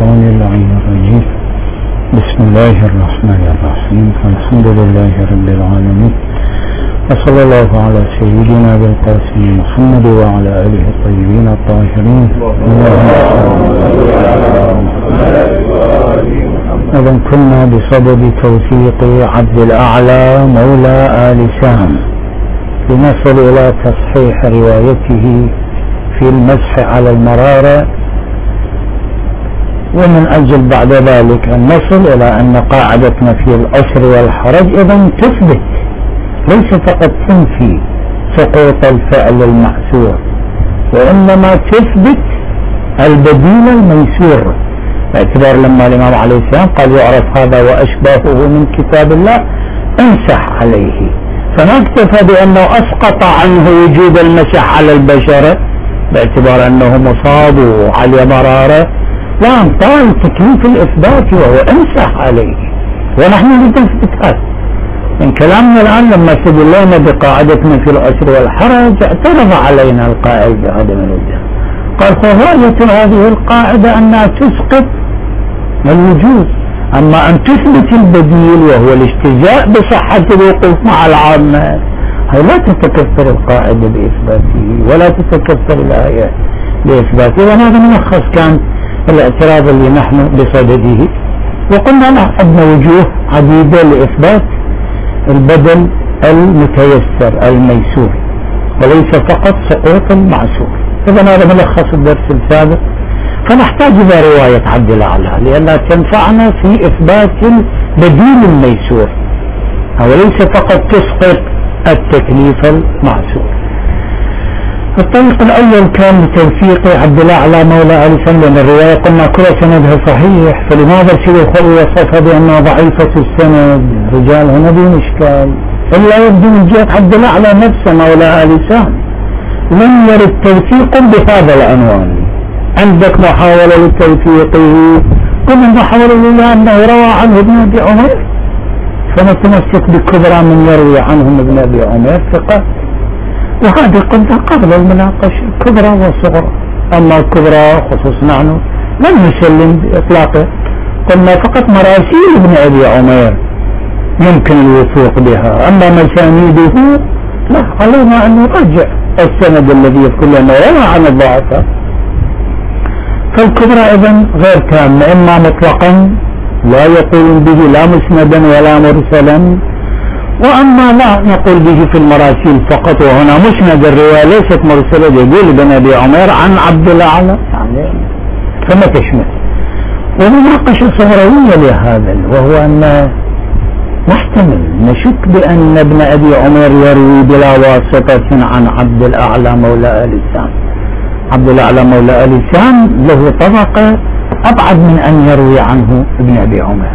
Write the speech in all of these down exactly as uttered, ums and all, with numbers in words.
الشيطان اللعين الرجيم. بسم الله الرحمن الرحيم. الحمد لله رب العالمين، وصلى الله على سيدنا بالقاسم محمد وعلى آله الطيبين الطاهرين. إذن كنا بصدد توثيق عبد الأعلى مولى آل سام لنصل إلى تصحيح روايته في المسح على المرارة، ومن أجل بعد ذلك أن نصل إلى أن قاعدتنا في الأسر والحرج إذن تثبت، ليس فقط تنفي سقوط الفعل المأثور، وإنما تثبت البديل الميسور، باعتبار لما الإمام عليه السلام قال يعرف هذا وأشباهه من كتاب الله امسح عليه، فما اكتفى بأنه أسقط عنه وجوب المسح على البشرة باعتبار أنه مصاب وعلى مرارة، لا، طال تكليف الإثبات وهو امسح عليه، ونحن نثبت هذا من كلامنا الآن. لما استدلنا بقاعدتنا في الأسر والحرج اعترض علينا القائل بعدم الوجوب، قال فغاية هذه القاعدة أنها تسقط الوجوب، أما أن تثبت البديل وهو الاجتزاء بصحة الوقوف مع العامة، هي لا تتكثر القاعدة بإثباته ولا تتكثر الآية بإثباته. وهذا ملخص كان الاعتراض اللي نحن بصدده، وقلنا لا، عندنا وجوه عديدة لإثبات البدل المتيسر الميسور وليس فقط سقوط المعسور. إذن هذا ملخص الدرس السابق، فنحتاج إلى رواية عبد الأعلى لأنها تنفعنا في إثبات البديل الميسور وليس فقط تسقط التكليف المعسور. الطريق الأول كان لتوثيق عبد الأعلى مولى آل سام، لأن الرواية قلنا كل سندها صحيح، فلماذا الشيخ وصفها بأنها ضعيفة السند؟ رجال هنا بدون إشكال، إلا يبدو من جهة عبد الأعلى نفسه مولى آل سام لم يرد توثيق بهذا العنوان. عندك محاولة لتوثيقه، كل محاولة إلى أنه روى عنه ابن أبي عمر، فنتمسك بكبرى من يروي عنهم ابن أبي عمر ثقة، وهذه قلنا قبل المناقشة كبرى وصغرى. أما الكبرى خصوص نحن لم نسلم بإطلاقه، قلنا فقط مراسيل ابن أبي عمر يمكن الوثوق بها، أما مسانيده لا، علينا أن نراجع السند الذي يذكر لنا روى عن الضعفاء. فالكبرى إذن غير تامة، إما مطلقا لا يقول به لا مسندا ولا مرسلا، وأما لا نقول به في المراسيل فقط، وهنا مسند الرواية ليست مرسلة، يقول ابن أبي عمر عن عبد الأعلى يعني فما تشمل. ومناقشة صغروية لهذا، وهو أن نحتمل نشك بأن ابن أبي عمر يروي بلا واسطة عن عبد الأعلى مولى آل سام. عبد الأعلى مولى آل سام له طبقة أبعد من أن يروي عنه ابن أبي عمر،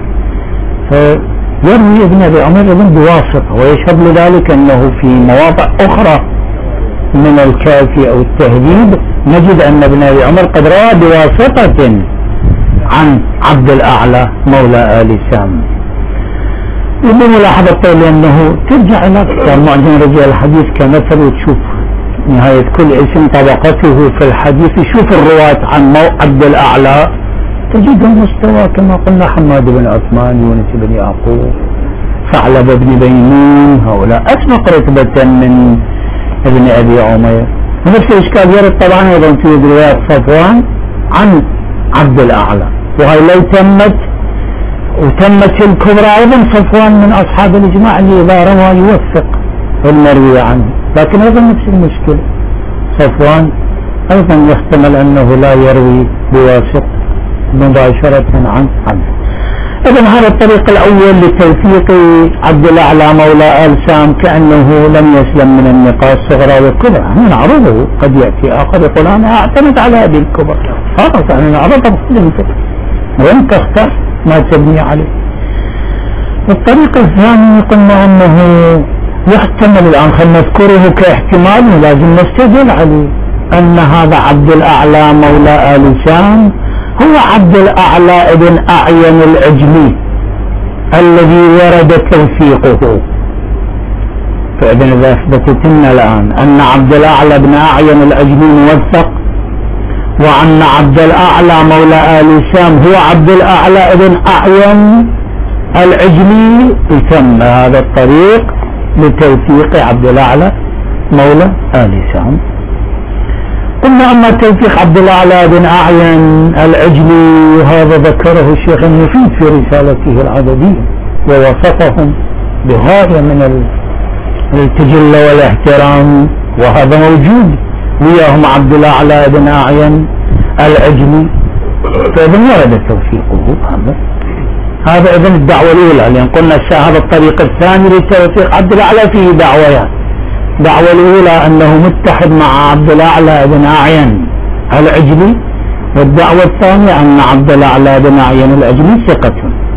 فيروي ابن أبي عمر ابن بواسطة، ويشهد لذلك أنه في مواضع أخرى من الكافي أو التهذيب نجد أن ابن أبي عمر قد روى بواسطة عن عبد الأعلى مولى آل سام. وبملاحظة طيب لأنه ترجع إلى معجم رجال الحديث كمثل، وتشوف نهاية كل اسم طبقته في الحديث، يشوف الرواة عن عبد الأعلى تجده مستوى كما قلنا حماد بن عثمان، يونس بن يعقوب، ثعلب بن بيمون، هؤلاء أسبق رتبة من ابن أبي عمر. ونفس الإشكال يرد طبعا أيضا في رواية صفوان عن عبد الأعلى، وهي لو تمت وتمت الكبرى أيضا صفوان من أصحاب الإجماع اللي إذا روى يوثق المروي عنه، لكن أيضا نفس المشكلة صفوان أيضا يحتمل أنه لا يروي بواسط مباشرة عن عنه. إذن هذا الطريق الأول لتوثيق عبد الأعلى مولى آل سام كأنه لم يسلم من النقاش الصغرى والكبرى. نعرضه، قد يأتي آخر يقول أنا أعتمد على هذه الكبرى، خلاص أنا نعرضها بسلمتك وأنت اختار ما تبني عليه. الطريق الثاني قلنا أنه يحتمل الآن، خلينا نذكره كاحتمال ولازم نستدل عليه، أن هذا عبد الأعلى مولى آل سام هو عبد الأعلى ابن أعين العجلي الذي ورد توثيقه. فإذن إذا أثبتت لنا الآن أن عبد الأعلى ابن أعين العجلي موثق وأن عبد الأعلى مولى آل سام هو عبد الأعلى ابن أعين العجلي، يسمى هذا الطريق بتوثيق عبد الأعلى مولى آل سام. قلنا أما توثيق عبد الأعلى بن أعين العجلي وهذا ذكره الشيخ المفيد في رسالته العددية ووصفهم بغاية من التجل والاحترام، وهذا موجود وياهم عبد الأعلى بن أعين العجلي، فإذن ورد توثيقه. هذا هذا إذن الدعوة الأولى، لأن قلنا هذا الطريق الثاني لتوثيق عبد الأعلى فيه دعويات. الدعوة الأولى أنه متحد مع عبد الأعلى بن أعين العجلي، والدعوة الثانية أن عبد الأعلى بن أعين العجلي ثقة.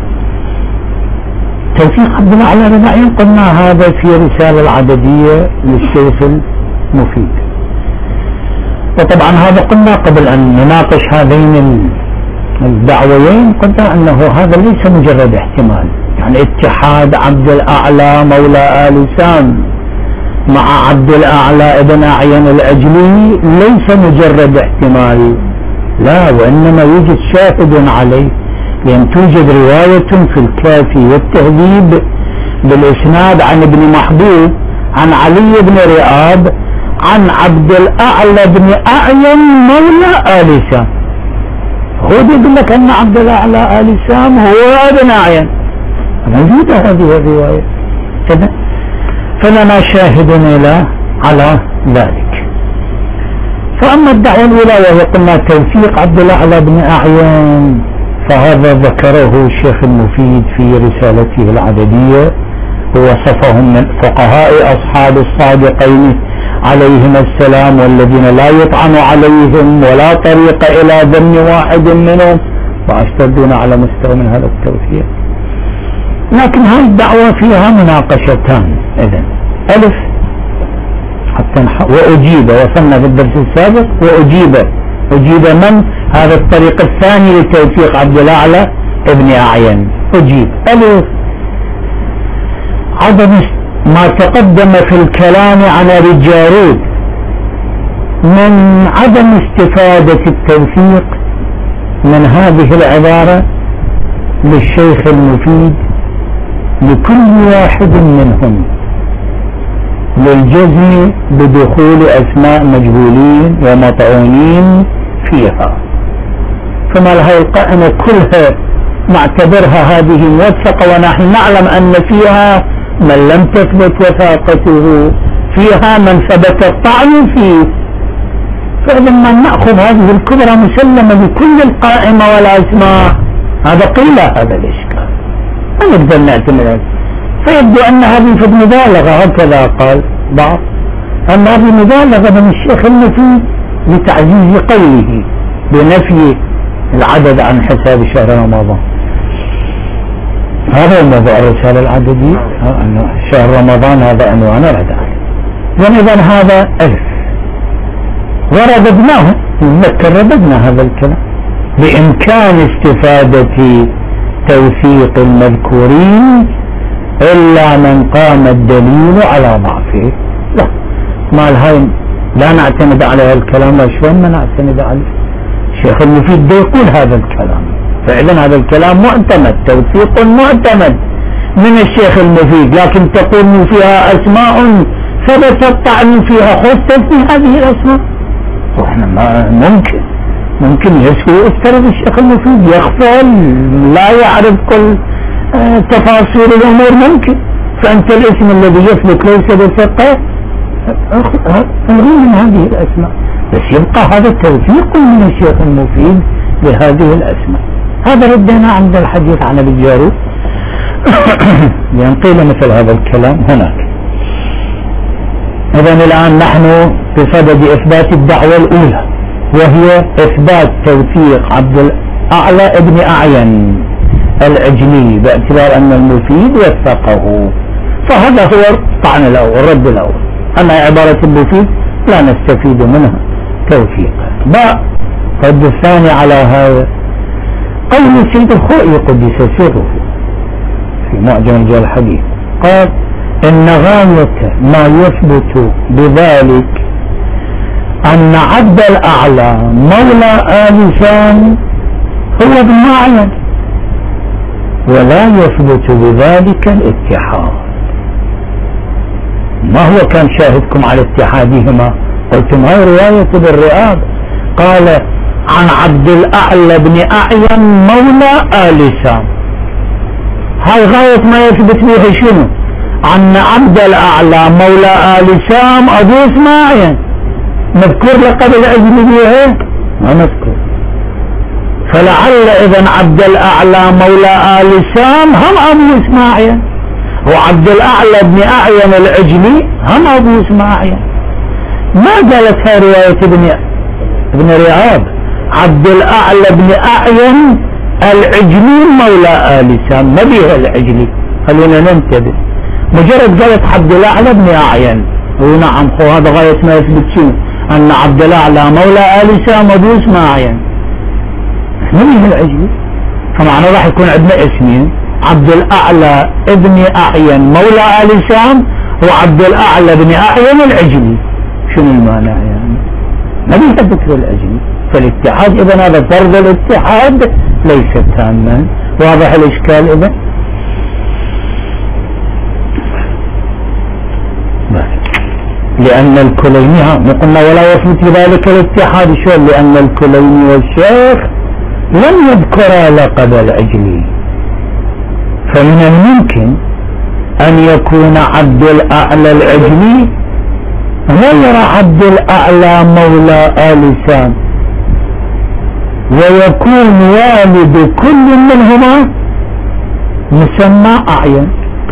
توثيق عبد الأعلى بن أعين قلنا هذا في رسالة العددية للشيخ المفيد. وطبعا هذا قلنا قبل أن نناقش هذين الدعويين قلنا أنه هذا ليس مجرد احتمال، يعني اتحاد عبد الأعلى مولى آل سام مع عبد الأعلى ابن أعين العجلي ليس مجرد احتمال، لا، وإنما يوجد شاهد عليه، لأن توجد رواية في الكافي والتهذيب بالإسناد عن ابن محبوب عن علي بن رئاب عن عبد الأعلى بن أعين مولى آل سام، هو يقول لك أن عبد الأعلى آل سام هو ابن أعين، موجودة هذه الرواية كذا، فلنا شاهد له على ذلك. فأما الدعوة الأولى وهي قلنا توثيق عبد الأعلى بن أعين، فهذا ذكره الشيخ المفيد في رسالته العددية، ووصفهم من فقهاء أصحاب الصادقين عليهم السلام، والذين لا يطعن عليهم ولا طريق إلى ذم واحد منهم، وأشتدون على مستوى من هذا التوثيق. لكن هذه الدعوة فيها مناقشتان. إذن ألف حتى وأجيب، وصلنا في الدرس السابق وأجيب أجيب من هذا الطريق الثاني لتوثيق عبد الأعلى ابن أعين، أجيب ألف عدم ما تقدم في الكلام عن الجارود من عدم استفادة التوثيق من هذه العبارة للشيخ المفيد لكل واحد منهم للجزم بدخول أسماء مجهولين ومطعونين فيها. فما هذه القائمة كلها نعتبرها هذه موثقة، ونحن نعلم أن فيها من لم تثبت وثاقته، فيها من ثبت الطعن فيه. فلما نأخذ هذه الكبرى مسلمة بكل القائمة والأسماء، هذا قلة هذا الإشكال، ما نقدر نعتمد. فيبدو أن هذه في المبالغة، هكذا قال بعض، أن هذه مبالغة من الشيخ المفيد لتعزيز قوله بنفي العدد عن حساب شهر رمضان. هذا موضوع الرسالة العددية، أن شهر رمضان هذا عنوان العدد. إذن هذا ألف، ورددناه نذكر رددنا هذا الكلام بإمكان استفادة توثيق المذكورين إلا من قام الدليل على ضعفه. لا، ما الهاي لا نعتمد على الكلام، شلون ما نعتمد عليه؟ الشيخ المفيد ده يقول هذا الكلام، فإذا هذا الكلام معتمد، توثيق معتمد من الشيخ المفيد، لكن تقول فيها أسماء ثبت الطعن فيها، خذ تثني هذه الأسماء، وإحنا ما ممكن ممكن يسوي افترض الشيخ المفيد يغفل لا يعرف كل آه تفاصيل الأمور، ممكن. فأنت الاسم الذي يثبت ليس بثقة الغي من هذه الأسماء، بس يبقى هذا التوثيق من الشيخ المفيد لهذه الأسماء. هذا ردنا عند الحديث عن الجارود لأن قيل مثل هذا الكلام هناك. إذن الآن نحن بصدد إثبات الدعوة الأولى، وهي إثبات توثيق عبد الأعلى ابن أعين العجلي باعتبار أن المفيد وثقه. فهذا هو الطعن الأول، الرد الأول، أما عبارة المفيد لا نستفيد منها توثيقا. باء الرد الثاني على هذا قول السيد الخوئي قدس سره في معجم رجال الحديث، قال إن غاية ما يثبت بذلك أن عبد الأعلى مولى آل سام هو ابن أعين، ولا يثبت بذلك الاتحاد. ما هو كان شاهدكم على اتحادهما؟ قلتم هاي رواية بالرئاب، قال عن عبد الأعلى بن أعين مولى آل سام، هاي غاية ما يثبت به شنو؟ أن عبد الأعلى مولى آل سام أبو إسماعيل. نذكر لقب العجل بها؟ ما نذكر. فلعل إذن عبد الأعلى مولى آل سام هم أبو إسماعيل، وعبد الأعلى بن أعين العجلي هم أبو إسماعيل. ما قالت هاي رواية ابن ابن رياض عبد الأعلى بن أعين العجلي مولى آل سام، ما بيها العجلي، خلينا ننتبه. مجرد قالت عبد الأعلى بن أعين، ونعم خو هذا غاية ما يثبت شنو؟ أن عبد الأعلى مولى آل سام أبو إسماعيل، ما بيها العجلي. فمعنى راح يكون عندنا اسمين، عبد الأعلى ابن أعين مولى آل سام، وعبد الأعلى بن أعين العجلي. شنو المانع يعني؟ ما بيها ذكر العجلي. فالاتحاد إذن هذا فرض الاتحاد ليس تاما. واضح الإشكال إذن؟ لأن الكليني قلنا ولا يثبت ذلك الاتحاد. شو؟ لأن الكليني والشيخ لم يذكرا لقب العجلي، فمن الممكن أن يكون عبد الأعلى العجلي غير عبد الأعلى مولى آل سام، ويكون والد كل منهما مسمى أعين.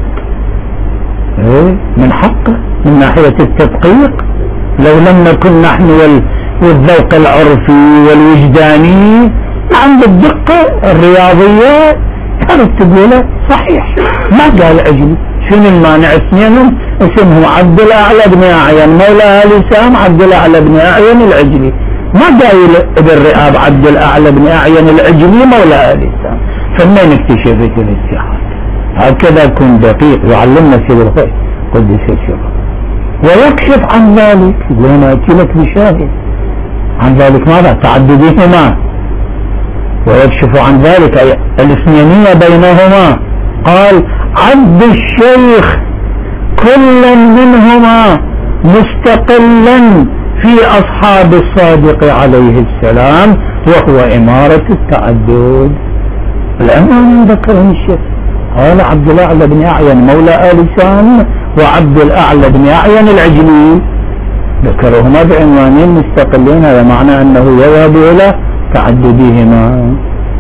من حقه من ناحية التدقيق، لو لم نكن نحن والذوق العرفي والوجداني عند الدقة الرياضية كانت تقوله صحيح. ما قال عجلي. شنو المانع؟ اثنينهم اسمهم عبد الأعلى بن أعين مولى آل سام، عبد الأعلى بن أعين العجلي. ما قايل ابن رئاب عبد الأعلى بن أعين العجلي مولى آل سام. فمن اكتشفت الاتحاد؟ هكذا كن دقيق، يعلمنا سيد الخير قدس الشرف. ويكشف عن ذلك، يقول انا اتي لك بشاهد عن ذلك ماذا؟ تعددهما. ويكشف عن ذلك أي الاثنينية بينهما. قال عد الشيخ كلا منهما مستقلا في أصحاب الصادق عليه السلام، وهو إمارة التعدد. الآن ذكره الشيخ، قال عبد الأعلى بن أعين مولى آل سام، وعبد الأعلى بن أعين العجلي، ذكرهما بعنوانين مستقلين. هذا معنى أنه يذهب إلى تعددهما.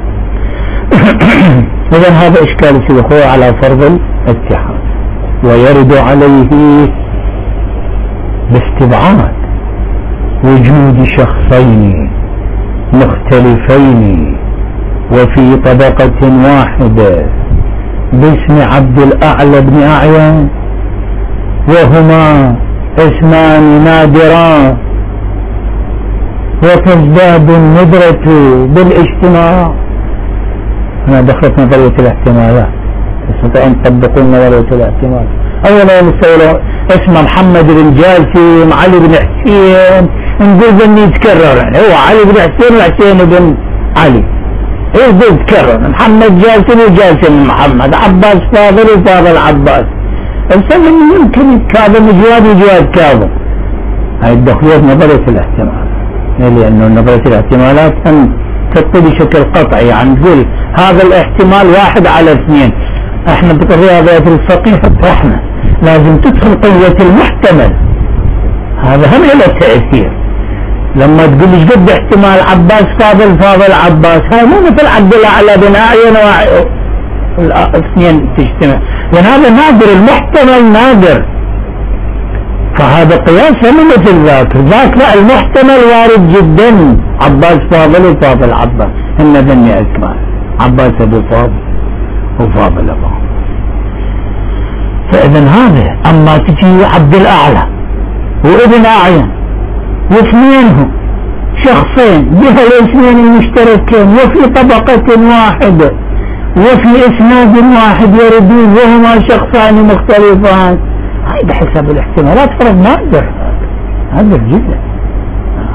إذن هذا إشكال سيد أخوي على فرض الاتحاد، ويرد عليه باستبعاد وجود شخصين مختلفين وفي طبقة واحدة باسم عبد الأعلى بن أعين، وهما اسمان نادران، وتزداد الندرة بالاجتماع. هنا دخلت نظرية الاحتمالات، تستطيع أن تطبقون نظرية الاحتمال. أولا نستوى اسم محمد بن جاسم، علي بن حسين، نقول ذني يتكرر، هو علي بن حسين وحسين بن علي، ايه ده يتكرر، محمد جاسم وجاسم محمد، عباس فاضل وفاضل عباس. السبب يمكن يتكاظم جواد وجواد كاظم. هاي الدخليات نظرية الاحتمال، لأنه نظرية الاحتمالات أن تطي بشكل قطعي، يعني تقول هذا الاحتمال واحد على اثنين. احنا بالرياضيات الفقيه احنا لازم تدخل قوة المحتمل، هذا هم له تأثير. لما تقول ايش قد احتمال عباس فاضل فاضل عباس، هذا مو مثل عبد الأعلى بن أعين الاثنين تجتمع، لأن هذا نادر، المحتمل نادر. فهذا قياس مو مثل ذاك، ذاك لا، المحتمل وارد جدا. عباس فاضل وفاضل عباس، هن ذني اسماء، عباس ابو فاضل وفاضل ابو. فاذا هذا اما تجي عبد الاعلى وابن اعين واثنينهم شخصين بها الاسمين المشتركين وفي طبقة واحدة وفي اسناد واحد يردون وهما شخصان مختلفان، هاي بحسب الاحتمالات فرض نادر، نادر جدا.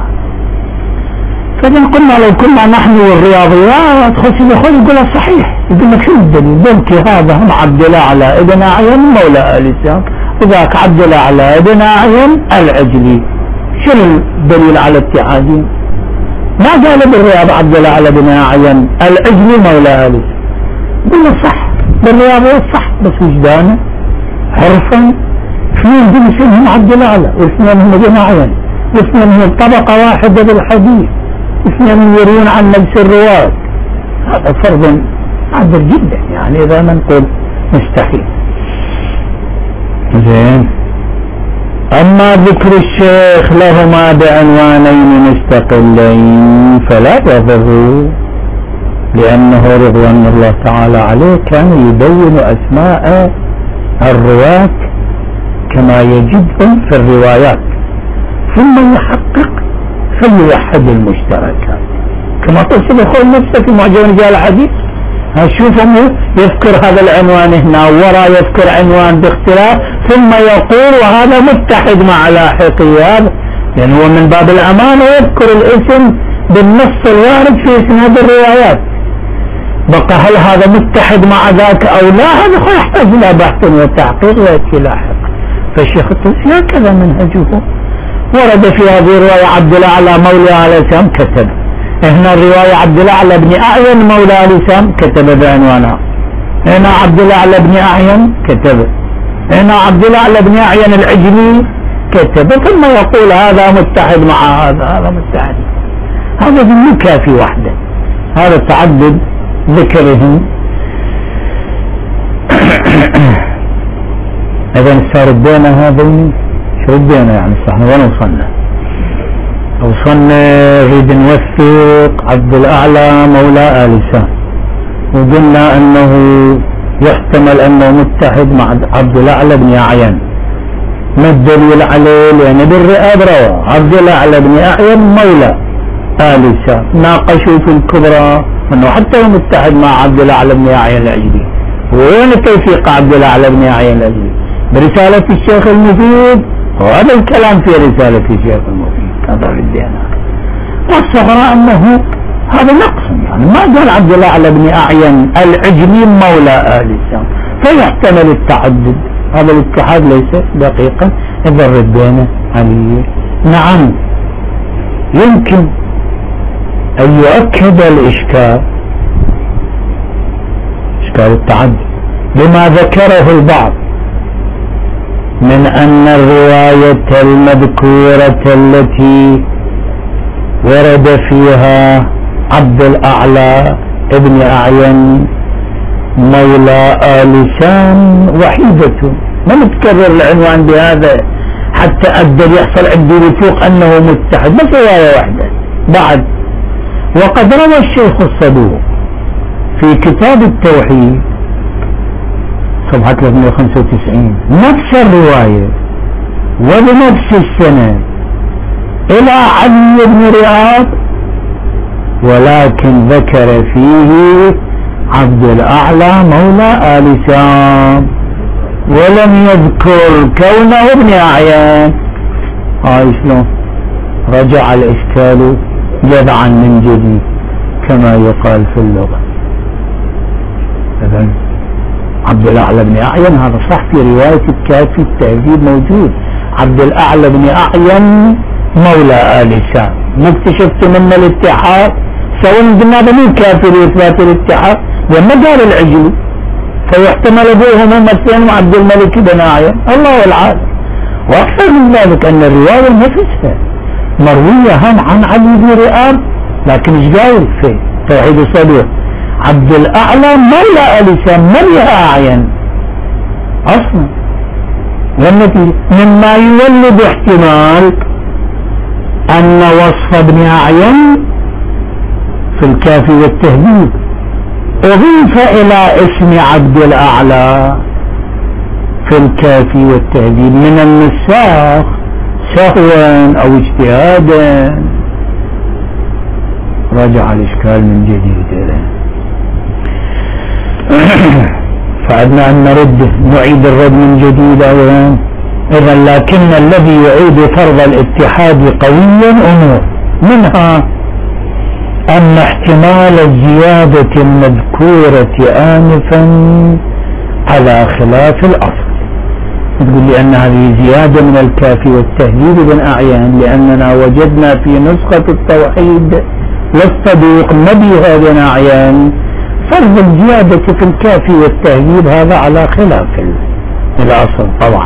فإذا قلنا لو كنا نحن والرياضيات خش الأخوان يقول صحيح، يقول لك شو الدليل؟ بلكي هذا هم عبد الأعلى ابن أعين مولى آل سام، وذاك عبد الأعلى ابن أعين العجلي. شنو الدليل على اتحادهم؟ ما قال بالرياض عبد الأعلى ابن أعين العجلي مولى آل سام. يقول له صح بالرياضيات صح، بس وجدانه حرفا اثنين دول اسمهم عبد الأعلى واثنين هم ابن أعين واثنين هم طبقة واحدة بالحديث، اثنين يروون عن نفس الرواة. هذا فرض عابر جدا، يعني إذا ما نقول مستحيل. زين. أما ذكر الشيخ لهما بعنوانين مستقلين فلا يضر، لأنه رضوان الله تعالى عليه كان يبين أسماء الرواة كما يجدهم في الروايات، ثم يحقق فيوحد المشتركات كما تصل يقول نفسه في معجم رجال الحديث. هشوفهم يذكر هذا العنوان هنا وراء يذكر عنوان باختلاف ثم يقول وهذا متحد مع لاحقيات، لأن هو من باب الأمانة يذكر الاسم بالنص الوارد في اسناد الروايات. بقى هل هذا متحد مع ذاك أو لا؟ هذا يحتاج إلى بحث وتحقيق ويأتي لاحق. فالشيخ الطوسي هكذا منهجه. ورد في هذه الرواية عبد الأعلى مولى آل سام كتب، هنا الرواية عبد الأعلى بن أعين مولى آل سام كتب بعنوانها، هنا عبد الأعلى بن أعين كتب، هنا عبد الأعلى بن أعين العجلي كتب، ثم يقول هذا متحد مع هذا هذا متحد. هذا مو كافي وحده، هذا تعدد ذكرهم. إذا صار ردينا هذين شو ردينا يعني صح وين وصلنا؟ وصلنا نريد نوثق عبد الأعلى مولى آل سام، وقلنا أنه يحتمل أنه متحد مع عبد الأعلى بن أعين. ما الدليل عليه؟ لأن بالرئاب روى عبد الأعلى بن أعين مولى آل سام، ناقشوا في الكبرى أنه حتى هو متحد مع عبد الأعلى بن أعين العجلي. وين توثيق عبد الأعلى بن أعين العجلي؟ برسالة الشيخ المفيد، وهذا الكلام في رسالة الشيخ المفيد هذا ردينا. والصغرى أنه هذا نقص، يعني ما قال عبد الأعلى بن أعين العجلي مولى آل سام، فيحتمل التعدد. هذا الاتحاد ليس دقيقا إذا ردينا عليه. نعم يمكن أن يؤكد الإشكال، إشكال التعدد، بما ذكره البعض من أن الرواية المذكورة التي ورد فيها عبد الأعلى ابن أعين مولى آل سام وحيدة، ما نتكرر العنوان بهذا حتى أقدر يحصل عندي وثوق أنه متحد، بس رواية واحدة. بعد وقد روى الشيخ الصدوق في كتاب التوحيد صفحة ثلاثمئة وخمسة وتسعين نفس الرواية وبنفس السنة إلى علي بن رياض، ولكن ذكر فيه عبد الأعلى مولى آل سام ولم يذكر كونه ابن أعين. هاي شلون رجع الإشكال جذعا من جديد كما يقال في اللغة. إذن عبد الأعلى بن أعين هذا صح في رواية الكافي التهذيب موجود، عبد الأعلى بن أعين مولى آل سام. ما اكتشفت منا الاتحاد؟ سواء قلنا هذا مو كافي لإثبات الاتحاد، لما قال العجلي فيحتمل أبوهم هم الاثنين وعبد الملك بن أعين، الله العالم. وأكثر من ذلك أن الرواية نفسها مروية هم عن علي بن رئاب، لكن ايش قايل في توحيد الصدوق؟ عبد الأعلى مولى آل سام من لها أعين أصلا، والنتيجة مما يولد احتمال أن وصف ابن أعين في الكافي والتهذيب أضيف إلى اسم عبد الأعلى في الكافي والتهذيب من النساخ سهوا أو اجتهادا. رجع الإشكال من جديد. فعدنا أن نرد نعيد الرد من جديد أولا. إذا لكن الذي يعيد فرض الاتحاد قويا أمور، منها أن احتمال الزيادة المذكورة آنفا على خلاف الأصل. تقول لي أن هذه زيادة من الكافي والتهذيب بن أعيان، لأننا وجدنا في نسخة التوحيد والصدوق نبي بن أعيان فرض الزيادة في الكافي والتهذيب، هذا على خلاف الأصل طبعا.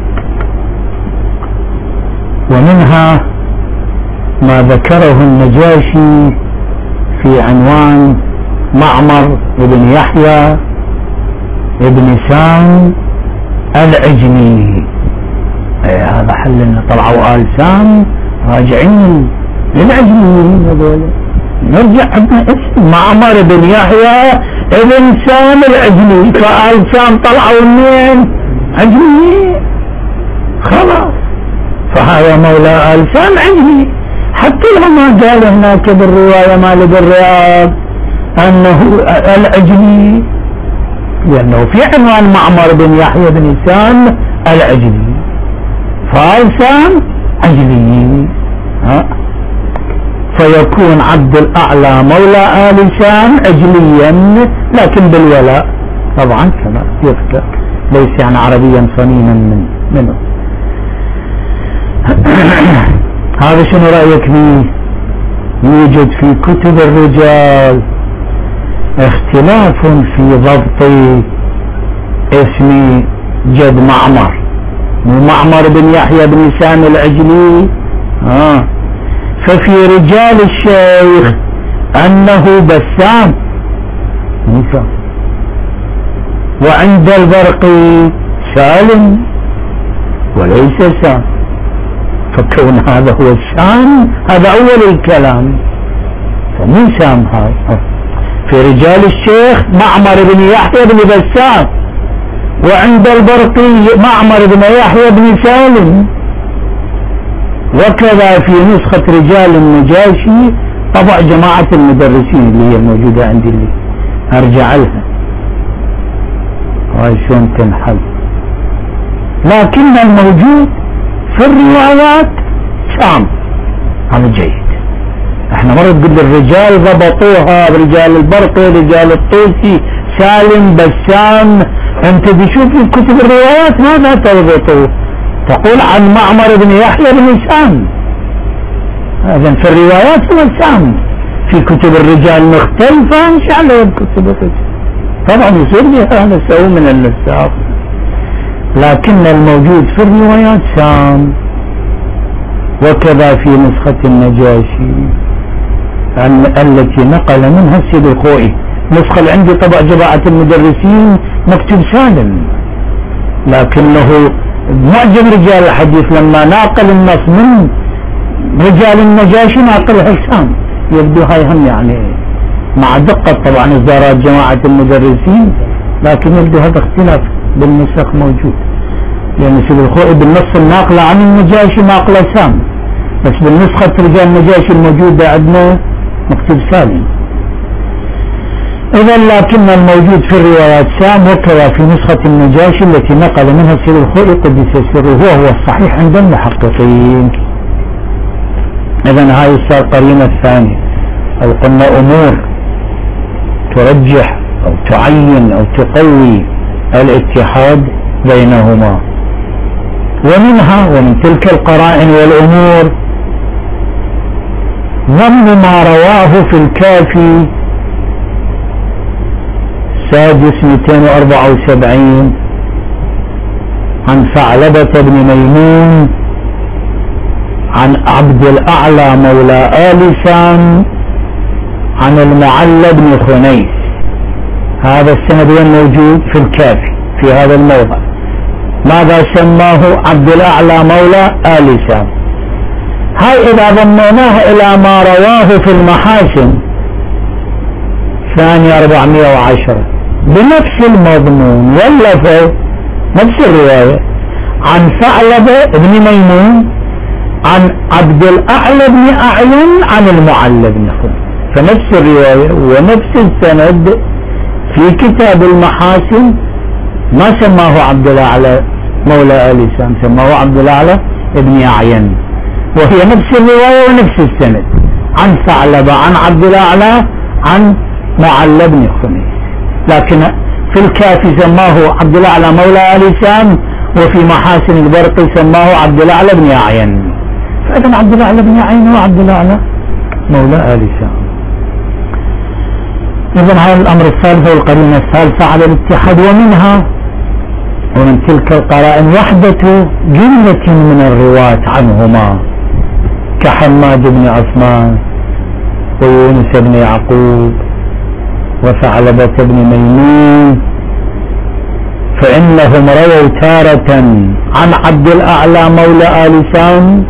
ومنها ما ذكره النجاشي في عنوان معمر بن يحيى ابن سام العجمي. اي هذا حل، طلعوا آل سام راجعين للعجميين هذول. نرجع عندنا اسم معمر بن يحيى ابن سام العجمي، فآل سام طلعوا منين؟ عجميين خلاص، فهذا مولى آل سام عجمي. حتى لما قال هناك بالرواية مالك الرياض أنه العجمي، لأنه في عنوان معمر بن يحيى بن سام العجلي، فآل سام عجلي، ها فيكون عبد الأعلى مولى آل سام عجليا، لكن بالولاء طبعا كما يذكر، ليس يعني عربيا صميما من منه. هذا شنو رأيك فيه؟ يوجد في كتب الرجال اختلاف في ضبط اسم جد معمر، ومعمر بن يحيى بن سام العجلي. آه. ففي رجال الشيخ أنه بسام موسى، وعند البرقي سالم وليس سام، فكون هذا هو السام هذا أول الكلام، فمو سام هذا. في رجال الشيخ معمر بن يحيى بن بسام، وعند البرقي معمر بن يحيى بن سالم. وكذا في نسخة رجال النجاشي طبع جماعة المدرسين اللي هي موجودة عندي، اللي أرجع لها هاي شلون تنحل. لكن الموجود في الروايات سام، هذا جيد. احنا مرة تقول الرجال ضبطوها، رجال البرقي رجال الطوسي سالم بسام، انت بشوف في كتب الروايات ماذا تضبطوا؟ تقول عن معمر بن يحيى بن سام، هذا في الروايات هو سام، في كتب الرجال مختلفة ان شاء الله بكتب الرجال طبعا يصير بها نسأو من النساق، لكن الموجود في الروايات سام. وكذا في نسخة النجاشي التي نقل منها السيد الخوئي، نسخة اللي عندي طبع جماعة المدرسين مكتوب سالم، لكنه معجم رجال الحديث لما ناقل النص من رجال النجاشي ناقلها سام. يبدو هاي هم يعني مع دقة طبعا إصدارات جماعة المدرسين، لكن يبدو هذا اختلاف بالنسخ موجود، لأن السيد الخوئي بالنص الناقلة عن النجاشي ناقلة سام، بس بالنسخة رجال النجاشي الموجودة عندنا مكتوب سالم. إذا لكن الموجود في الروايات سام. وكذا في نسخة النجاشي التي نقل منها السيد الخوئي قدس سره وهو الصحيح عند المحققين. إذا هاي صار قرينة الثانية، أو قلنا أمور ترجح أو تعين أو تقوي الاتحاد بينهما. ومنها ومن تلك القرائن والأمور ضم ما رواه في الكافي سادس مئتين وأربعة وسبعين عن ثعلبة بن ميمون عن عبد الأعلى مولى آل سام عن المعلى بن خنيس. هذا السند موجود في الكافي في هذا الموضع. ماذا سماه؟ عبد الأعلى مولى آل سام. هاي إذا ضمناها إلى ما رواه في المحاسن ثانية أربعمائة وعشرة بنفس المضمون واللفظ نفس الرواية عن ثعلبة بن ميمون عن عبد الأعلى بن أعين عن المعلى بن خنيس، فنفس الرواية ونفس السند في كتاب المحاسن. ما سماه عبد الأعلى مولى آل سام، سماه عبد الأعلى بن أعين، وهي نفس الرواية ونفس السند. عن ثعلبة عن عبد الأعلى عن معل بن خميس، لكن في الكافي سماه عبد الأعلى مولى آل سام، وفي محاسن البرقي سماه عبد الأعلى بن أعين. فإذا عبد الأعلى بن أعين هو عبد الأعلى مولى آل سام. إذا هذا الأمر الثالث والقرينة الثالثة على الاتحاد، ومنها ومن تلك القرائن وحدة جملة من الرواة عنهما كحماد بن عثمان ويونس بن يعقوب وثعلبة بن ميمون، فإنهم رووا تارة عن عبد الأعلى مولى آل سام،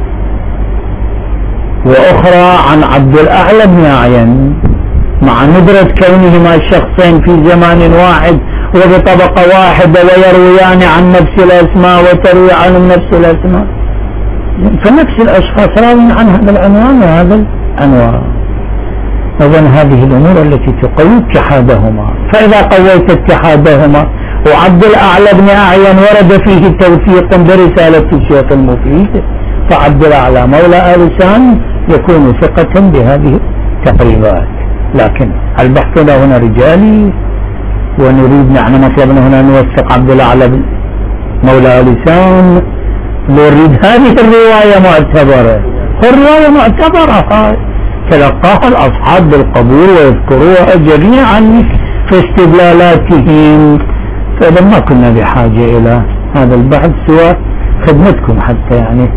وأخرى عن عبد الأعلى بن أعين، مع ندرة كونهما شخصين في زمان واحد وبطبقة واحدة ويرويان عن نفس الأسماء وتروي عن نفس الأسماء، فنفس الأشخاص راوين عن هذا العنوان وهذا العنوان. إذن هذه الأمور التي تقوي اتحادهما. فإذا قويت اتحادهما وعبد الأعلى بن أعين ورد فيه توثيق برسالة الشيخ المفيد، فعبد الأعلى مولى آل سام يكون ثقة بهذه التقريبات. لكن البحث له هنا رجالي، ونريد نحن مطلبنا هنا نوثق عبد الأعلى مولى آل سام، نريد هذه الرواية معتبرة، الرواية معتبرة هاي تلقاها الأصحاب بالقبول ويذكروها جميعا في استدلالاتهم. فإذا ما كنا بحاجة إلى هذا البحث سوى خدمتكم، حتى يعني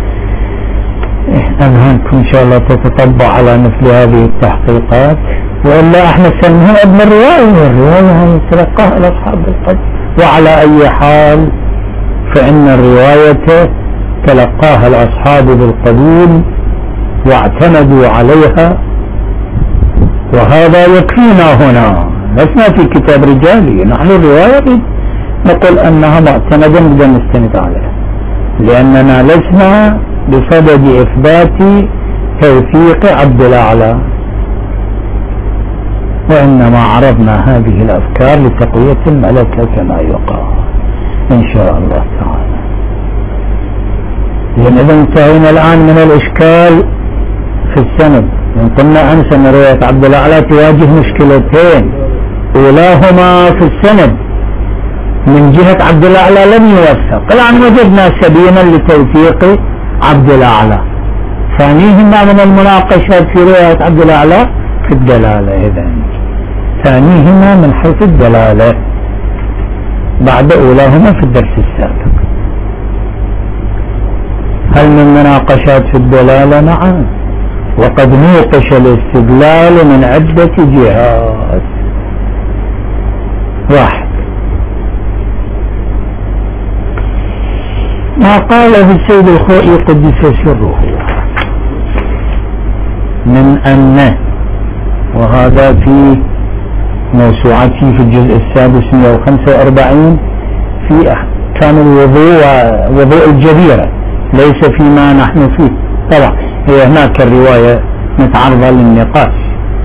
أذهانكم إن شاء الله تتطبع على مثل هذه التحقيقات، وإلا احنا سميها ابن الرواية، والرواية تلقاها الأصحاب بالقبول. وعلى أي حال فإن الرواية تلقاها الأصحاب بالقبول واعتمدوا عليها، وهذا يكفينا هنا، لسنا في كتاب رجالي، نحن الرواية نقول أنها معتمدة نقدر نستند عليها، لأننا لسنا بصدد إثبات توثيق عبد الأعلى، وإنما عرضنا هذه الأفكار لتقوية الملكة كما يقال إن شاء الله تعالى. لأن إذا انتهينا الآن من الإشكال في السند، من قلنا أنس أن رواية عبد الأعلى تواجه مشكلتين، أولاهما في السند من جهة عبد الأعلى لم يوثق، الآن وجدنا سبيلا لتوثيق عبد الأعلى. ثانيهما من المناقشات في رواية عبد الأعلى في الدلالة، إذن ثانيهما من حيث الدلالة بعد أولاهما في الدرس السابق. هل من مناقشات في الدلالة؟ نعم، وقد نوقش الاستدلال من عدة جهات. واحد، ما قاله السيد الخوئي قدس سره من أن، وهذا في موسوعتي في الجزء السادس مئة وخمسة وأربعين في أحكام الوضوء ووضوء الجبيرة، ليس فيما نحن فيه طبعا، هي هناك الرواية متعرضة للنقاش.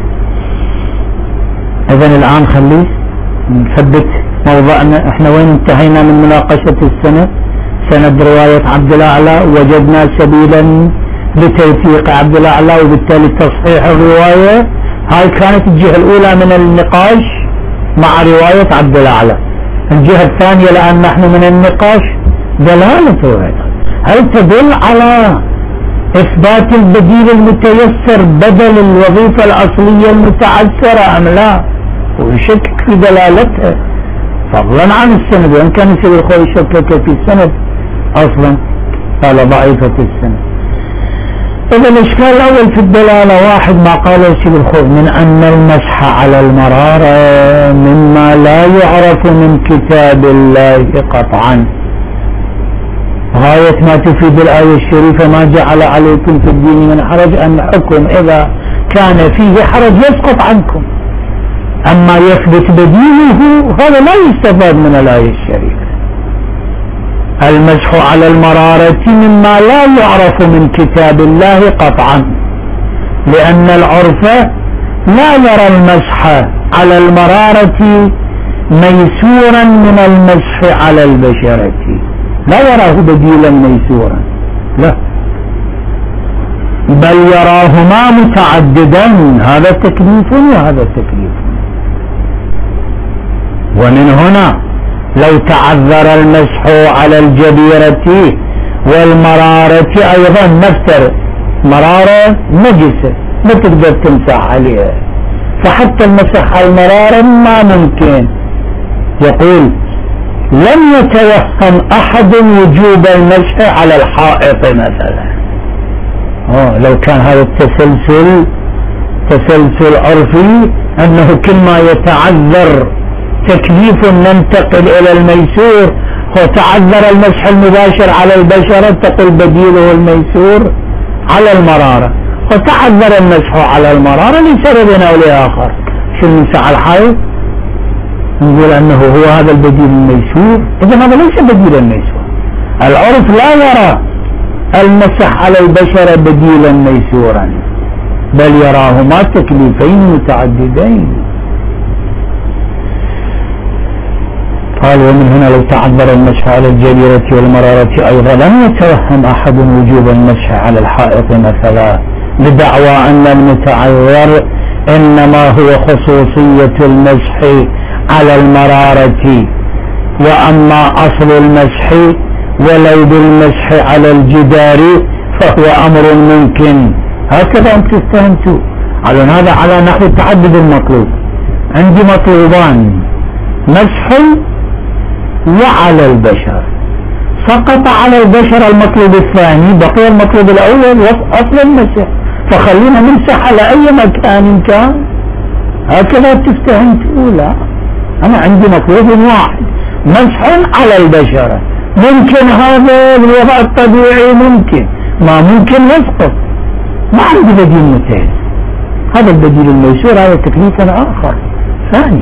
إذن الآن خليه نثبت موضوعنا، احنا وين انتهينا من مناقشة السند؟ سند رواية عبد الأعلى، وجدنا سبيلا لتوثيق عبد الأعلى وبالتالي تصحيح الرواية، هاي كانت الجهة الأولى من النقاش مع رواية عبد الأعلى. الجهة الثانية الآن نحن من النقاش دلالة، هل تدل على إثبات البديل المتيسر بدل الوظيفة الأصلية المتعسرة أم لا؟ ويشكك في دلالتها فضلا عن السند، وإن كان يصير الخوي يشكك في السند أصلا قال ضعيفة السند. إذا الإشكال الأول في الدلالة، واحد ما قاله الشيخ الخوي من أن المسح على المرارة مما لا يعرف من كتاب الله قطعا، غاية ما تفيد الآية الشريفة ما جعل عليكم في الدين من حرج، أن حكم إذا كان فيه حرج يسقط عنكم، أما يثبت بديله هذا لا يستفاد من الآية الشريفة. المسح على المرارة مما لا يعرف من كتاب الله قطعا، لأن العرف لا يرى المسح على المرارة ميسورا من المسح على البشرة، لا يراه بديلا ميسورا، لا، بل يراهما متعددا، هذا تكليف وهذا تكليف. ومن هنا لو تعذر المسح على الجبيرة والمرارة أيضا، نفترض مرارة نجسة ما تقدر تمسح عليها، فحتى المسح على المرارة ما ممكن. يقول لم يتوهم أحد وجوب المسح على الحائط مثلا. أوه لو كان هذا التسلسل تسلسل عرفي أنه كل ما يتعذر تكليف ننتقل إلى الميسور، وتعذر المسح المباشر على البشرة تقول بديله الميسور على المرارة، وتعذر المسح على المرارة لسبب أو لآخر. شو المسح على الحائط؟ نقول أنه هو هذا البديل الميسور. إذا هذا ليس بديل الميسور، العرف لا يرى المسح على البشرة بديلا ميسورا، بل يراهما تكليفين متعددين. قال ومن هنا لو تعذر المسح على الجبيرة والمرارة أيضا لم يتوهم أحد وجوب المسح على الحائط مثلا، بدعوى أن المتعذر إنما هو خصوصية المسح على المرارة، وأما أصل المسح ولو بالمسح على الجدار فهو أمر ممكن. هكذا أنت استهمتوا على هذا على نحو تعدد المطلوب. عندي مطلوبان، مسح وعلى البشر، سقط على البشر المطلوب الثاني، بقي المطلوب الأول أصل المسح، فخلينا نمسح على أي مكان كان. هكذا تستهمتوا؟ لا، أنا عندي مطلوب واحد، مسح على البشرة. ممكن هذا بالوضع الطبيعي، ممكن ما ممكن يسقط، ما عندي بديل مثال. هذا البديل الميسور هذا تكليف آخر ثاني.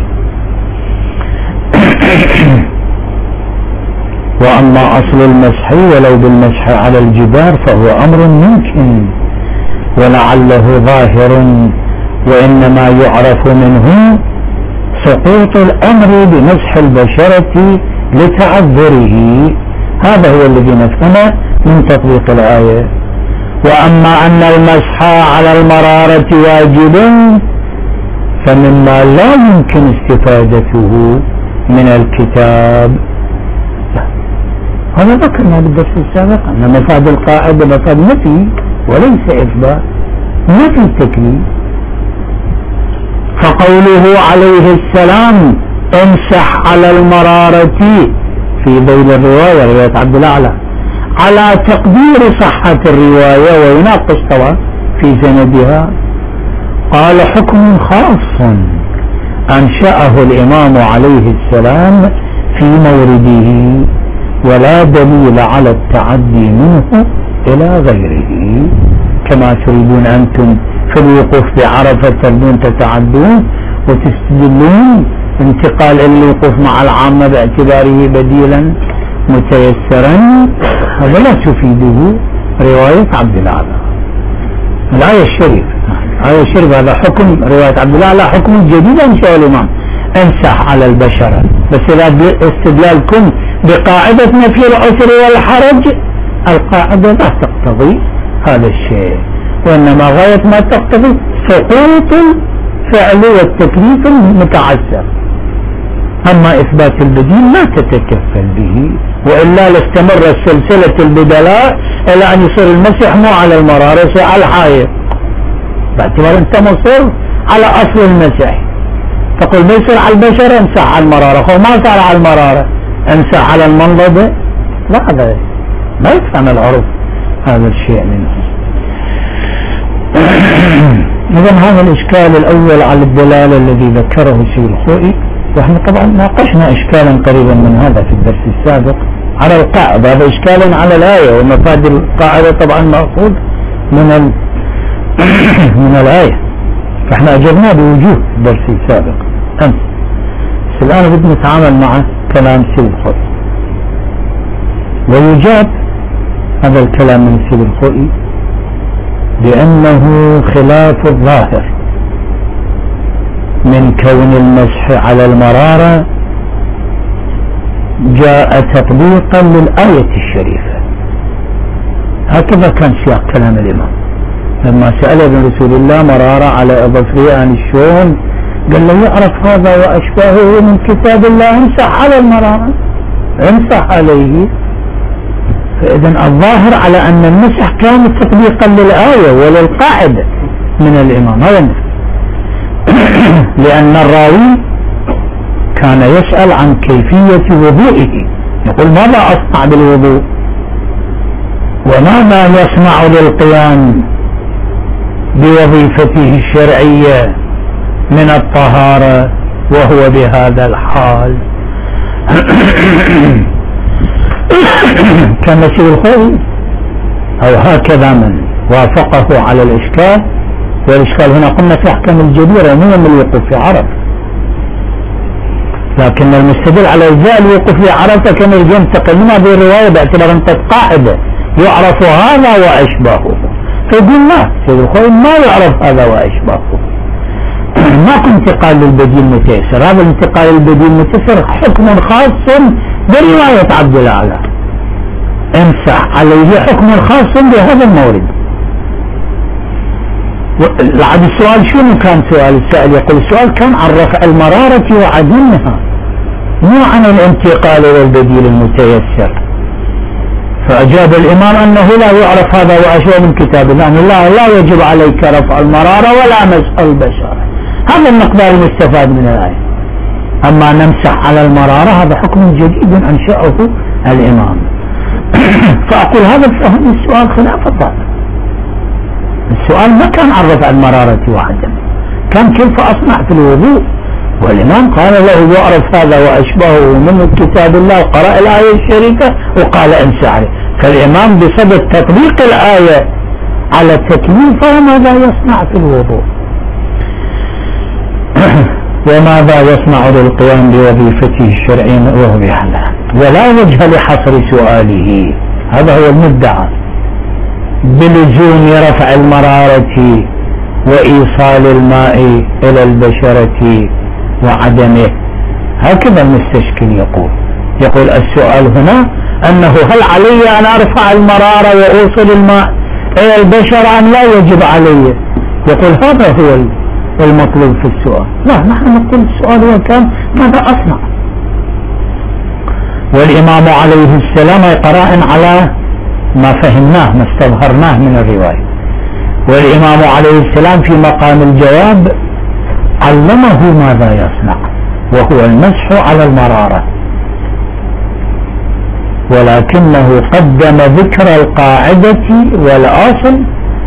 وأما أصل المسح ولو بالمسح على الجدار فهو أمر ممكن ولعله ظاهر، وإنما يعرف منه سقوط الأمر بمسح البشرة لتعذره. هذا هو الذي نفهم من تطبيق الآية. وأما أن المسح على المرارة واجب فمما لا يمكن استفادته من الكتاب. هذا ذكرنا بالدرس السابق أن مفاد القاعدة مفاد نفي وليس إثبات، نفي تكليف. فقوله عليه السلام امسح على المرارة في بين الرواية رواية عبد الأعلى على تقدير صحة الرواية ويناقش طبعا في سندها، قال حكم خاص أنشأه الإمام عليه السلام في مورده ولا دليل على التعدي منه إلى غيره، كما تريدون أنتم في الوقوف بعرفة تبدون تتعدون وتستدلون انتقال الوقوف مع العامة باعتباره بديلا متيسرا. هذا لا تفيده رواية عبد الأعلى. الآية الشريفة الآية الشريفة هذا حكم رواية عبد الأعلى، حكم جديد أنشأه الإمام، امسح على البشرة. بس إذا استدلالكم بقاعدة نفي العسر والحرج، القاعدة لا تقتضي هذا الشيء، وإنما غاية ما تقتضي سقوط الفعل والتكليف المتعسر. أما إثبات البديل لا تتكفل به، وإلا لاستمرت سلسلة البدلاء إلى أن يصير المسح مو على المرارة على الحائط، باعتبار أنت مصر على أصل المسح. تقول بيصير على البشرة امسح على المرارة، هو ما صار على المرارة امسح على المنضدة، لا هذا ما يفهم العرف هذا الشيء منه. إذن هذا الإشكال الأول على الدلالة الذي ذكره سيد الخوئي، ونحن طبعا ناقشنا إشكالا قريبا من هذا في الدرس السابق على القاعدة، هذا إشكالا على الآية، ومفاد القاعدة طبعا مأخوذ من ال... من الآية، فاحنا أجبنا بوجوه الدرس السابق أمس. بس الآن بدنا نتعامل مع كلام سيد الخوئي، ويجاب هذا الكلام من سيد الخوئي بأنه خلاف الظاهر من كون المسح على المرارة جاء تطبيقا للآية الشريفة. هكذا كان سياق كلام الإمام، لما سأل ابن رسول الله مرارة على ظفريان الشون قال له يعرف هذا وأشباهه من كتاب الله امسح على المرارة امسح عليه. فإذا الظاهر على أن المسح كان تطبيقا للآية وللقاعدة من الإمام هذا لأن الراوي كان يسأل عن كيفية وضوئه، يقول ماذا أصنع بالوضوء وماذا يصنع للقيام بوظيفته الشرعية من الطهارة وهو بهذا الحال. كمسيح الخوي أو هكذا من وافقه على الإشكال، والإشكال هنا قلنا في أحكام الجبيرة عموما من الوقوف في عرفة، لكن المستدل على إجزاء الوقوف في عرفة كان يجب أن تقدمها بالرواية باعتبار أن قاعدة يعرف هذا وأشباهه، فيقول لا سيد الخوي ما يعرف هذا وأشباهه، ماكو انتقال للبديل المتيسر. هذا الانتقال للبديل المتيسر حكم خاص برواية عبد الأعلى امسح عليه، حكم خاص بهذا المورد. لعد السؤال شنو كان سؤال السائل؟ يقول السؤال كان عن رفع المرارة وعدمها مو عن الانتقال إلى البديل المتيسر. فأجاب الإمام أنه لا يعرف هذا وأشبه من كتاب الله، لا لا يجب عليك رفع المرارة ولا مسح البشرة، هذا المقدار المستفاد من الآية. أما نمسح على المرارة هذا حكم جديد أنشأه الإمام. فأقول هذا فهم السؤال خلاف الظاهر. السؤال ما كان عن رفع المرارة وعدم، كان كيف أصنع في الوضوء، والإمام قال له يعرف هذا وأشبهه من كتاب الله، قرأ الآية الشريفة وقال امسح عليه. فالإمام بسبب تطبيق الآية على التكليف ماذا يصنع في الوضوء وماذا يصنع للقيام بوظيفته الشرعية وهو بحالها، ولا وجه لحصر سؤاله. هذا هو المدعى بلزوم رفع المرارة وإيصال الماء إلى البشرة وعدمه. هكذا المستشكل يقول يقول السؤال هنا أنه هل علي أن أرفع المرارة وأوصل الماء إلى البشرة أم لا يجب علي؟ يقول هذا هو المطلوب في السؤال. لا، نحن نقول السؤال هو كان ماذا أصنع، والإمام عليه السلام قراء على ما فهمناه ما استظهرناه من الرواية، والإمام عليه السلام في مقام الجواب علمه ماذا يصنع وهو المسح على المرارة، ولكنه قدم ذكر القاعدة والأصل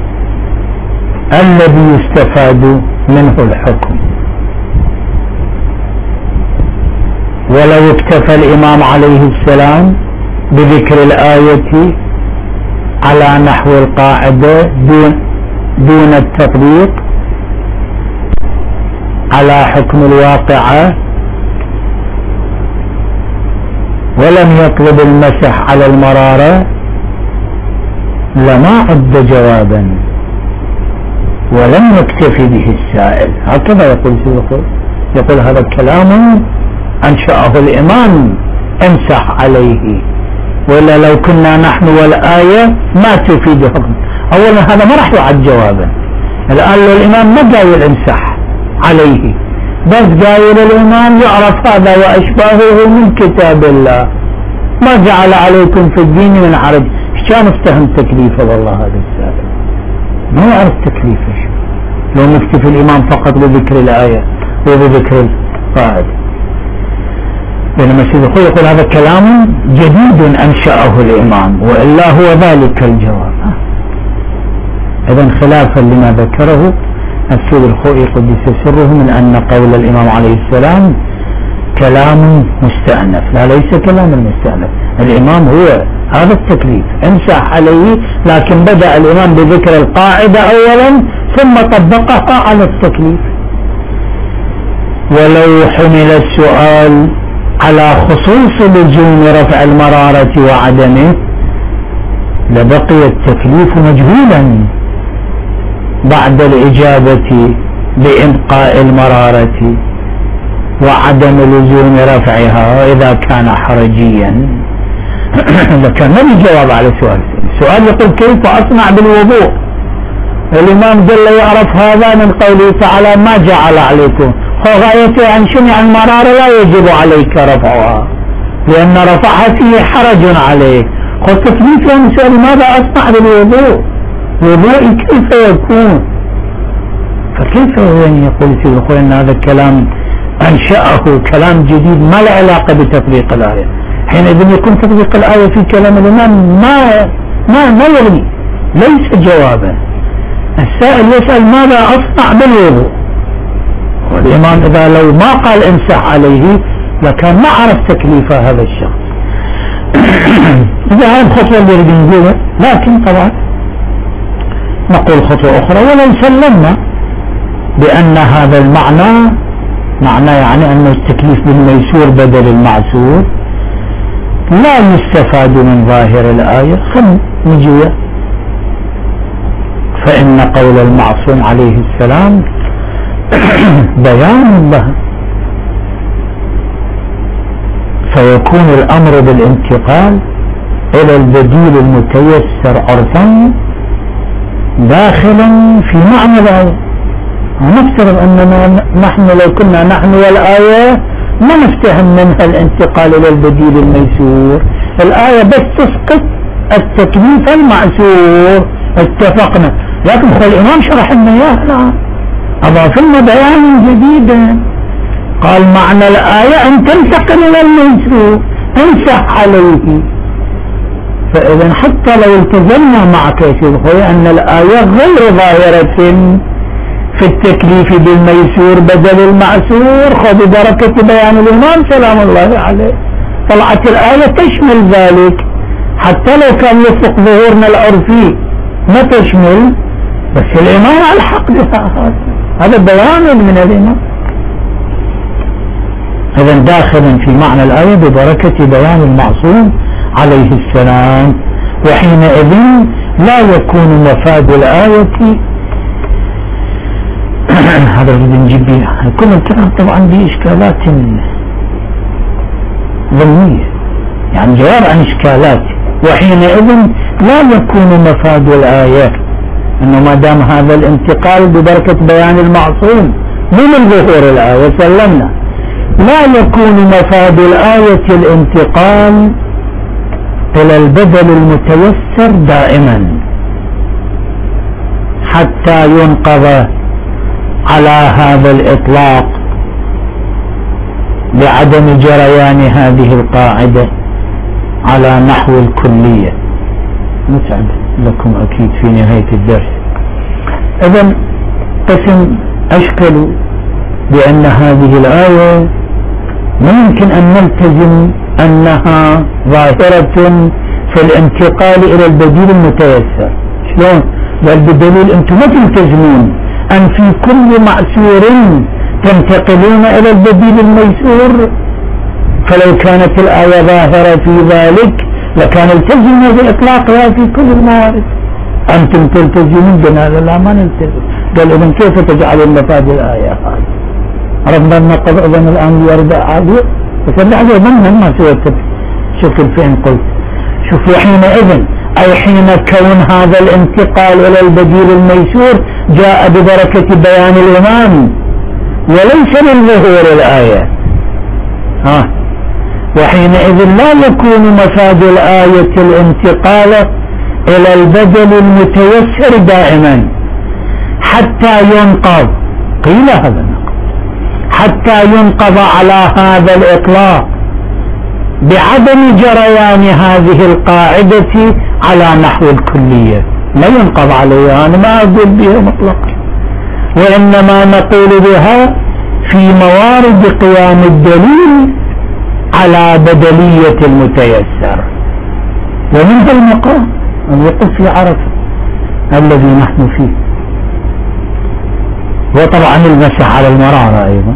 الذي يستفاد منه الحكم. ولو اكتفى الإمام عليه السلام بذكر الآية على نحو القاعدة دون دون التطبيق على حكم الواقعة، ولم يطلب المسح على المرارة، لما عد جوابا ولم يكتفي به السائل. هكذا يقول سيدنا، يقول هذا الكلام أنشأه الإمام امسح عليه، ولا لو كنا نحن والآية ما تفيد حكم. أولا هذا ما راح يعد جوابا، الآن الإمام ما قايل امسح عليه، بس قايل الإمام يعرف هذا وأشباهه من كتاب الله، ما جعل عليكم في الدين من حرج. ايش كان افتهم تكليفه؟ والله هذا السائل ما يعرف تكليفه لو مكتفي الإمام فقط بذكر الآية وبذكر القاعدة. بينما سيد الخوي يقول هذا كلام جديد أنشأه الإمام، وإلا هو ذلك الجواب. إذن خلافا لما ذكره السيد الخوي قدس سره من أن قول الإمام عليه السلام كلام مستأنف، لا ليس كلام المستأنف. الإمام هو هذا التكليف امسح عليه، لكن بدأ الإمام بذكر القاعدة أولا ثم طبقها على التكليف. ولو حمل السؤال على خصوص لزوم رفع المرارة وعدمه لبقي التكليف مجهولا بعد الإجابة بإبقاء المرارة وعدم لزوم رفعها، وإذا كان حرجيا لكن ما بيجاوب على السؤال. السؤال يقول كيف أصنع بالوضوء الإمام جل يعرف هذا من قوله تعالى ما جعل عليكم، غايته عن شمع المرار لا يجب عليك رفعها لأن رفعها فيه حرج عليك. خذ تكليف المسألة ماذا أصنع بالوضوء؟ وضوئي كيف يكون؟ فكيف يعني يقول سيد الخوي أن هذا الكلام أنشأه كلام جديد ما له علاقة بتطبيق الآية؟ حينئذ يكون تطبيق الآية في كلام الإمام ما ما ما يغني، ليس جوابا. السائل يسأل ماذا أصنع بالوضوء، والإمام إذا لو ما قال امسح عليه لكان ما عرف تكليف هذا الشخص. إذا هاي الخطوة اللي بنقولها، لكن طبعا نقول خطوة أخرى ولو سلمنا بأن هذا المعنى معنى يعني أن التكليف بالميسور بدل المعسور لا يستفاد من ظاهر الآية، فنجي فإن قول المعصوم عليه السلام بيان له، فيكون الأمر بالانتقال إلى البديل المتيسر عرفا داخلا في معنى الآية. ونفترض أننا نحن لو كنا نحن والآية ما نفتهم منها الانتقال إلى البديل الميسور، الآية بس تسقط التكليف المعسور، اتفقنا. لكن خو الإمام شرح لنا إياه، لا أضاف لنا بيانا جديدا، قال معنى الآية أن تنتقل إلى الميسور امسح عليه. فإذا حتى لو التزمنا معك يا سيد خوي أن الآية غير ظاهرة في التكليف بالميسور بدل المعسور، خذ بركة بيان الإمام سلام الله عليه، طلعت الآية تشمل ذلك حتى لو كان يفق ظهورنا العرفي ما تشمل، بس الإمام على الحق بها، هذا بيان من الإمام. إذا داخلا في معنى الآية ببركة بيان المعصوم عليه السلام، وحينئذ لا يكون مفاد الآية هذا اللي نجيب بها. كل الكلام طبعا بإشكالات ظنية، يعني جواب عن إشكالات، وحينئذ لا يكون مفاد الآية أنه ما دام هذا الانتقال ببركة بيان المعصوم من ظهور الآية سلمنا، لا يكون مفاد الآية الانتقال إلى البدل المتيسر دائما حتى ينقض على هذا الإطلاق بعدم جريان هذه القاعدة على نحو الكلية. نسعد لكم أكيد في نهاية الدرس. إذن قسم أشكلوا بأن هذه الآية ما يمكن أن نلتزم أنها ظاهرة في الانتقال إلى البديل المتيسر. شلون؟ بل بالدليل أنتم ما تلتزمون أن في كل معسور تنتقلون إلى البديل الميسور، فلو كانت الآية ظاهرة في ذلك لكان التزموا بإطلاقها في كل الموارد. أنتم تلتزمون بنا، لا ما نلتزم. قال إذن كيف تجعلون مفاد الآية هذه؟ عرفنا النقض إذن الآن يرجع عادي، بس اللي عليه ضمن ما سويت شكل فين قلت شوف. حينئذ أي حين كون هذا الانتقال إلى البديل الميسور جاء ببركة بيان الإمام وليس من ظهور الآية، ها وحينئذ لا يكون مفاد الآية الانتقال إلى البدل المتيسر دائما حتى ينقض، قيل هذا النقض حتى ينقض على هذا الإطلاق بعدم جريان هذه القاعدة على نحو الكلية. لا ينقض عليها، أنا ما أقول بها مطلقا، وإنما نقول بها في موارد قيام الدليل على بدلية المتيسر. ومن المقام أن يقف في عرفة الذي نحن فيه، وطبعا المسح على المرارة أيضا.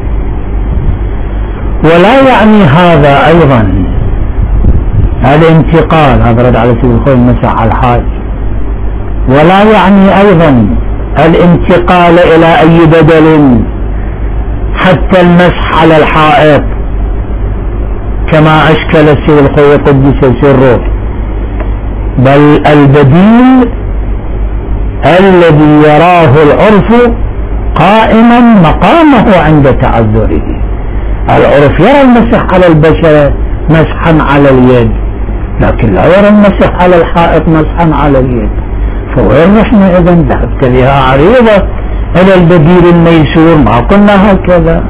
ولا يعني هذا أيضا الانتقال، هذا رد على سيد الخوي المسح على الحاج، ولا يعني أيضا الانتقال إلى أي بدل حتى المسح على الحائط كما أشكل السيد الخوي قدس سره، بل البديل الذي يراه العرف قائما مقامه عند تعذره. العرف يرى المسح على البشرة مسحا على اليد، لكن لا يرى المسح على الحائط مسحا على اليد، فوين رحنا إذن؟ ذهبت لها عريضة إلى البديل الميسور، ما قلنا هكذا.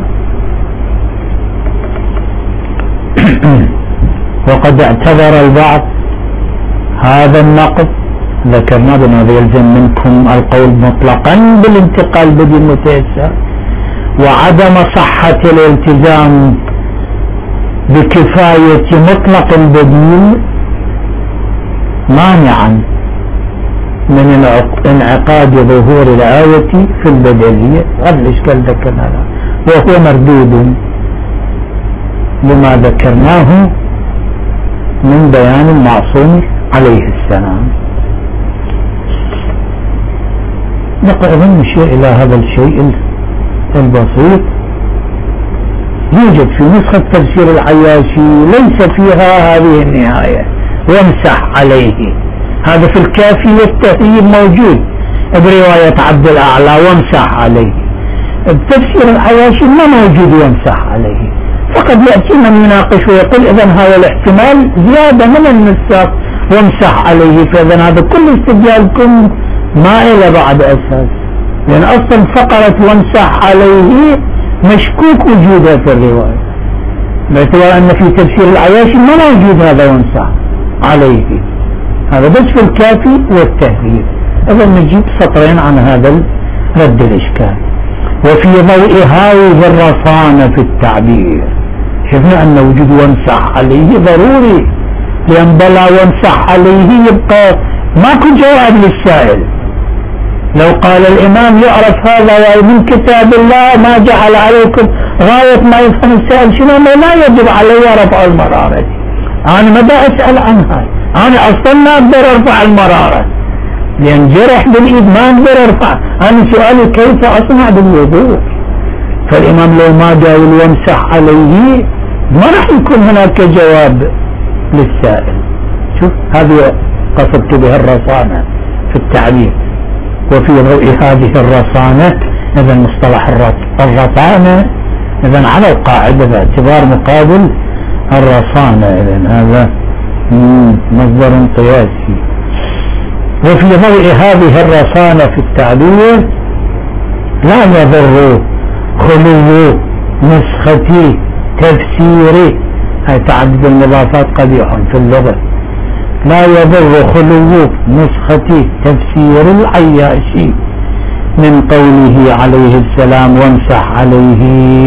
وقد اعتبر البعض هذا النقد، ذكرنا بما يلزم منكم القول مطلقا بالانتقال بديل متيسر، وعدم صحة الالتزام بكفاية مطلق البديل مانعا من انعقاد ظهور الآية في البدلية. هذا الإشكال ذكرناه وهو مردود لما ذكرناه من بيان المعصوم عليه السلام. نقرأ نشير إلى هذا الشيء البسيط. يوجد في نسخة تفسير العياشي ليس فيها هذه النهاية وامسح عليه، هذا في الكافي والتهذيب موجود برواية عبد الأعلى وامسح عليه. بتفسير العياشي ما موجود وامسح عليه، فقد يأتي من يناقش ويقول إذن هذا الاحتمال زيادة من النساق وامسح عليه، فإذن هذا كل استدلالكم ما إلى بعد أساس، لأن أصلا فقرة وامسح عليه مشكوك وجودها في الرواية، باعتبار أن في تفسير العياشي ما موجود هذا وامسح عليه، هذا بس في الكافي والتهذيب. إذن نجيب سطرين عن هذا رد الإشكال. وفي ضوء هذه الرصانة في التعبير شفنا أن وجود وامسح عليه ضروري، لأن بلا وامسح عليه يبقى ماكو جواب للسائل. لو قال الإمام يعرف هذا من كتاب الله ما جعل عليكم غاية ما يفهم السائل شنو، لا يجب علي رفع المرارة. أنا ما دا أسأل عنها، أنا أصلا ما أقدر أرفع المرارة لأن جرح بالإيد ما أقدر أرفع. أنا سؤالي كيف أصنع بالوضوء؟ فالإمام لو ما جاء وامسح عليه ما راح يكون هناك جواب للسائل. شوف هذه قصدت بها الرصانة في التعبير. وفي ضوء هذه الرصانة إذا مصطلح الرصانة إذا على القاعدة باعتبار مقابل الرصانة، إذا هذا مصدر قياسي. وفي ضوء هذه الرصانة في التعبير لا يضر خلو نسختي تفسيري، هاي تعدد المضافات قبيح في اللغة، لا يضر خلو نسختي تفسير العياشي من قوله عليه السلام وامسح عليه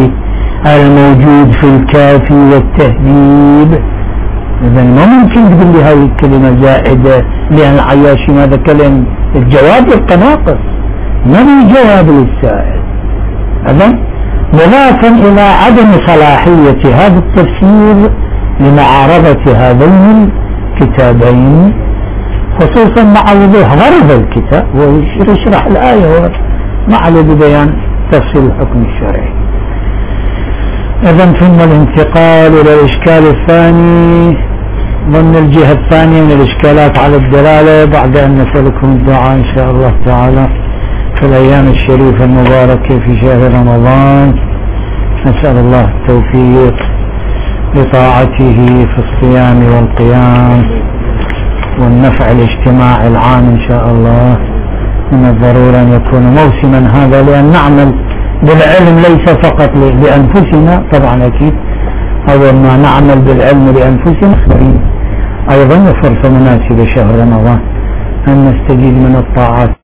الموجود في الكافي والتهذيب. إذا ما ممكن تقول لي هاي الكلمة زائدة لأن العياشي ماذا كلم، الجواب يبقى ناقص، ما في جواب للسائل. هذا مضافا إلى عدم صلاحية هذا التفسير لمعارضة هذين الكتابين، خصوصا مع وضوح غرض الكتاب ويشرح الآية مع بيان تفصيل الحكم الشرعي. إذن ثم الانتقال إلى الإشكال الثاني ضمن الجهة الثانية من الإشكالات على الدلالة، بعد أن نسألكم الدعاء إن شاء الله تعالى في الأيام الشريفة المباركة في شهر رمضان. نسأل الله التوفيق لطاعته في الصيام والقيام والنفع الاجتماعي العام إن شاء الله. من الضرورة أن يكون موسما هذا لأن نعمل بالعلم ليس فقط لأنفسنا، طبعا أكيد أول ما نعمل بالعلم لأنفسنا أيضا فرصة مناسبة شهر رمضان أن نستجيب من الطاعات